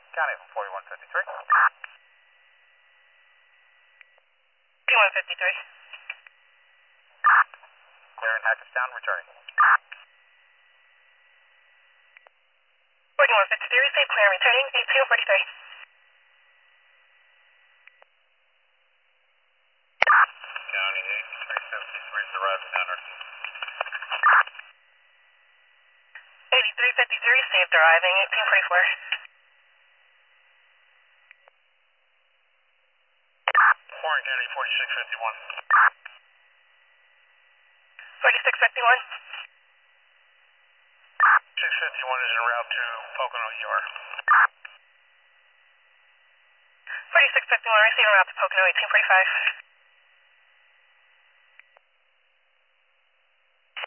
County from 4153. 4153. Clear in Hackettstown, returning. 4153, receive clear, returning 8243. County 8373 is arriving down there. 8353, received, arriving 1844. Warren County 4651. 4651. 651 is en route to Pocono ER. 4651, receiving route to Pocono 1845.